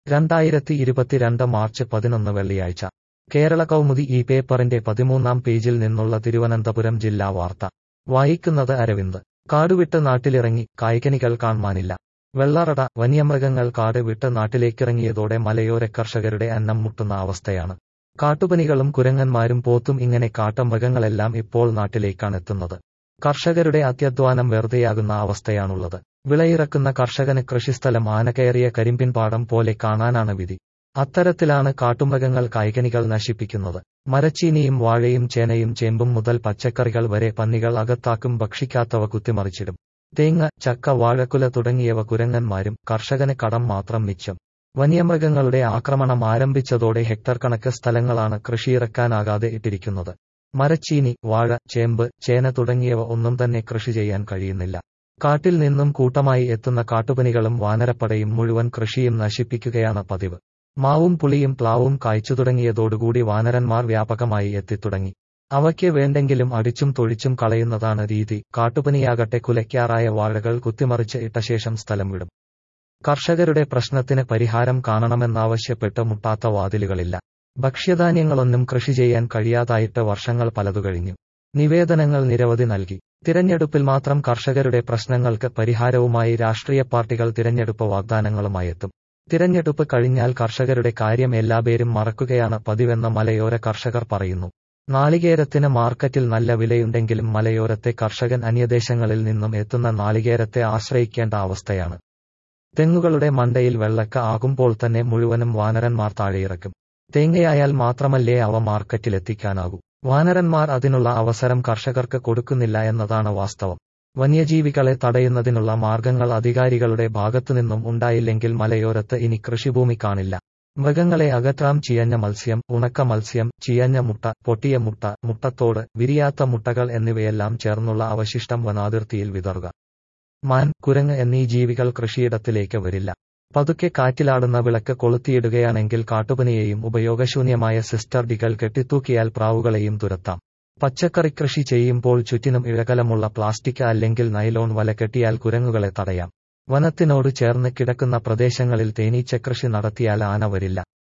2022 March 11 വെള്ളിയാഴ്ച കേരള കൗമുദി ഈ പേപ്പറിന്റെ 13-ാം പേജിൽ നിന്നുള്ള തിരുവനന്തപുരം ജില്ലാ വാർത്ത വായിക്കുന്നത് അരവിന്ദ്. കാടുവിട്ട് നാട്ടിലിറങ്ങി, കായ്കനികൾ കാണ്മാനില്ല. വെള്ളറട. വന്യമൃഗങ്ങൾ കാട് വിട്ട് നാട്ടിലേക്കിറങ്ങിയതോടെ മലയോര കർഷകരുടെ അന്നം മുട്ടുന്ന അവസ്ഥയാണ്. കാട്ടുപനികളും കുരങ്ങന്മാരും പോത്തും ഇങ്ങനെ കാട്ടമൃഗങ്ങളെല്ലാം ഇപ്പോൾ നാട്ടിലേക്കാണെത്തുന്നത്. കർഷകരുടെ അത്യധ്വാനം വെറുതെയാകുന്ന അവസ്ഥയാണുള്ളത്. വിളയിറക്കുന്ന കർഷകന് കൃഷിസ്ഥലം ആനകയറിയ കരിമ്പിൻപാടം പോലെ കാണാനാണ് വിധി. അത്തരത്തിലാണ് കാട്ടുമൃഗങ്ങൾ കായ്കനികൾ നശിപ്പിക്കുന്നത്. മരച്ചീനിയും വാഴയും ചേനയും ചേമ്പും മുതൽ പച്ചക്കറികൾ വരെ പന്നികൾ അകത്താക്കും, ഭക്ഷിക്കാത്തവ കുത്തിമറിച്ചിടും. തേങ്ങ, ചക്ക, വാഴക്കുല തുടങ്ങിയവ കുരങ്ങന്മാരും, കർഷകന് കടം മാത്രം മിച്ചം. വന്യമൃഗങ്ങളുടെ ആക്രമണം ആരംഭിച്ചതോടെ ഹെക്ടർ കണക്ക് സ്ഥലങ്ങളാണ് കൃഷിയിറക്കാനാകാതെ ഇട്ടിരിക്കുന്നത്. മരച്ചീനി, വാഴ, ചേമ്പ്, ചേന തുടങ്ങിയവ ഒന്നും തന്നെ കൃഷി ചെയ്യാൻ കഴിയുന്നില്ല. കാട്ടിൽ നിന്നും കൂട്ടമായി എത്തുന്ന കാട്ടുപനികളും വാനരപ്പടയും മുഴുവൻ കൃഷിയും നശിപ്പിക്കുകയാണ് പതിവ്. മാവും പുളിയും പ്ലാവും കായ്ച്ചു തുടങ്ങിയതോടുകൂടി വാനരന്മാർ വ്യാപകമായി എത്തിത്തുടങ്ങി. അവയ്ക്ക് വേണ്ടെങ്കിലും അടിച്ചും തൊഴിച്ചും കളയുന്നതാണ് രീതി. കാട്ടുപനിയാകട്ടെ കുലയ്ക്കാറായ വാഴകൾ കുത്തിമറിച്ച് ഇട്ട ശേഷം സ്ഥലം വിടും. കർഷകരുടെ പ്രശ്നത്തിന് പരിഹാരം കാണണമെന്നാവശ്യപ്പെട്ട് മുട്ടാത്ത വാതിലുകളില്ല. ഭക്ഷ്യധാന്യങ്ങളൊന്നും കൃഷി ചെയ്യാൻ കഴിയാതായിട്ട് വർഷങ്ങൾ പലതു കഴിഞ്ഞു. നിവേദനങ്ങൾ നിരവധി നൽകി. തിരഞ്ഞെടുപ്പിൽ മാത്രം കർഷകരുടെ പ്രശ്നങ്ങൾക്ക് പരിഹാരവുമായി രാഷ്ട്രീയ പാർട്ടികൾ തിരഞ്ഞെടുപ്പ് വാഗ്ദാനങ്ങളുമായെത്തും. തിരഞ്ഞെടുപ്പ് കഴിഞ്ഞാൽ കർഷകരുടെ കാര്യം എല്ലാപേരും മറക്കുകയാണ് പതിവെന്ന് മലയോര കർഷകർ പറയുന്നു. നാളികേരത്തിന് മാർക്കറ്റിൽ നല്ല വിലയുണ്ടെങ്കിലും മലയോരത്തെ കർഷകൻ അന്യദേശങ്ങളിൽ നിന്നും എത്തുന്ന നാളികേരത്തെ ആശ്രയിക്കേണ്ട അവസ്ഥയാണ്. തെങ്ങുകളുടെ മണ്ടയിൽ വെള്ളക്ക ആകുമ്പോൾ തന്നെ മുഴുവനും വാനരന്മാർ താഴെയിറക്കും. തേങ്ങയായാൽ മാത്രമല്ലേ അവ മാർക്കറ്റിലെത്തിക്കാനാകൂ. വാനരന്മാർ അതിനുള്ള അവസരം കർഷകർക്ക് കൊടുക്കുന്നില്ല എന്നതാണ് വാസ്തവം. വന്യജീവികളെ തടയുന്നതിനുള്ള മാർഗങ്ങൾ അധികാരികളുടെ ഭാഗത്തുനിന്നും ഉണ്ടായില്ലെങ്കിൽ മലയോരത്ത് ഇനി കൃഷിഭൂമി കാണില്ല. മൃഗങ്ങളെ അകറ്റാം. ചീയഞ്ഞ മത്സ്യം, ഉണക്ക മത്സ്യം, ചീയഞ്ഞ മുട്ട, പൊട്ടിയ മുട്ട, മുട്ടത്തോട്, വിരിയാത്ത മുട്ടകൾ എന്നിവയെല്ലാം ചേർന്നുള്ള അവശിഷ്ടം വനാതിർത്തിയിൽ വിതറുക. മാൻ, കുരങ്ങ് എന്നീ ജീവികൾ കൃഷിയിടത്തിലേക്ക് വരില്ല. പതുക്കെ കാറ്റിലാടുന്ന വിളക്ക് കൊളുത്തിയിടുകയാണെങ്കിൽ കാട്ടുപനിയെയും ഉപയോഗശൂന്യമായ സിസ്റ്റർഡികൾ കെട്ടിത്തൂക്കിയാൽ പ്രാവുകളെയും തുരത്താം. പച്ചക്കറി കൃഷി ചെയ്യുമ്പോൾ ചുറ്റിനും ഇഴകലമുള്ള പ്ലാസ്റ്റിക് അല്ലെങ്കിൽ നൈലോൺ വല കെട്ടിയാൽ കുരങ്ങുകളെ തടയാം. വനത്തിനോട് ചേർന്ന് കിടക്കുന്ന പ്രദേശങ്ങളിൽ തേനീച്ചക്കൃഷി നടത്തിയാൽ ആന വരില്ല.